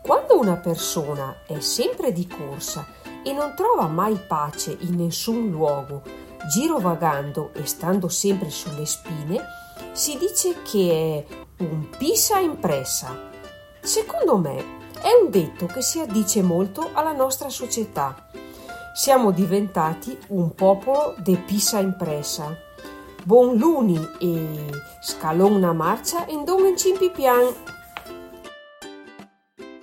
Quando una persona è sempre di corsa e non trova mai pace in nessun luogo, girovagando e stando sempre sulle spine, si dice che è un pisa impressa. Secondo me è un detto che si addice molto alla nostra società. Siamo diventati un popolo de pisa impressa. Buon luni e scalon una marcia e non in cimpi pian.